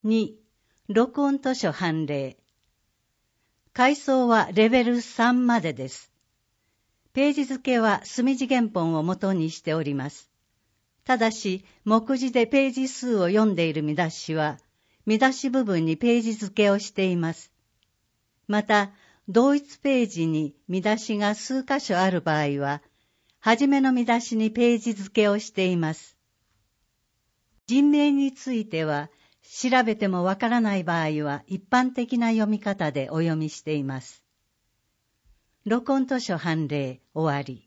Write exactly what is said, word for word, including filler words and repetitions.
に、録音図書判例。階層はレベルさんまでです。ページ付けは墨字原本を元にしております。ただし、目次でページ数を読んでいる見出しは、見出し部分にページ付けをしています。また、同一ページに見出しが数箇所ある場合は、はじめの見出しにページ付けをしています。人名については、調べてもわからない場合は一般的な読み方でお読みしています。録音図書判例終わり。